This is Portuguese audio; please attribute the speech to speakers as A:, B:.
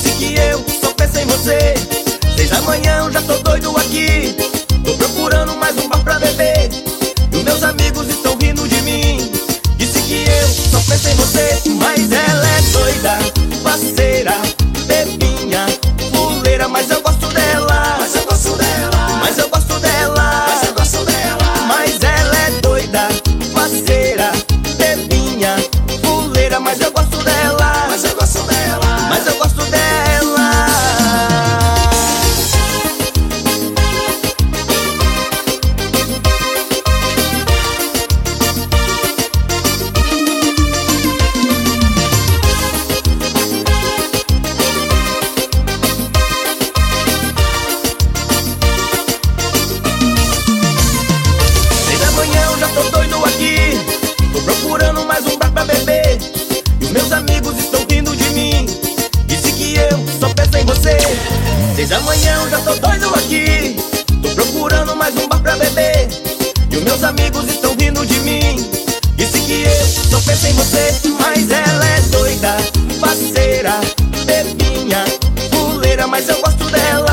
A: Disse que eu só penso em você. 6 da manhã eu já tô doido aqui. Tô procurando mais um bar pra beber. E os meus amigos estão rindo de mim. Disse que eu só penso em você. Mas ela é doida, parceira, bebinha, fuleira. Mas eu gosto dela. Mas eu gosto dela. Mas eu gosto dela. Mas eu gosto dela. Mas ela é doida, parceira, bebinha, fuleira. Mas eu gosto dela. Mas eu gosto dela. Mas eu gosto dela. Tô doido aqui, tô procurando mais um bar pra beber. E os meus amigos estão rindo de mim. Disse que eu só penso em você. 6 da manhã eu já tô doido aqui. Tô procurando mais um bar pra beber. E os meus amigos estão rindo de mim. Disse que eu só penso em você. Mas ela é doida, parceira, bebinha, fuleira. Mas eu gosto dela.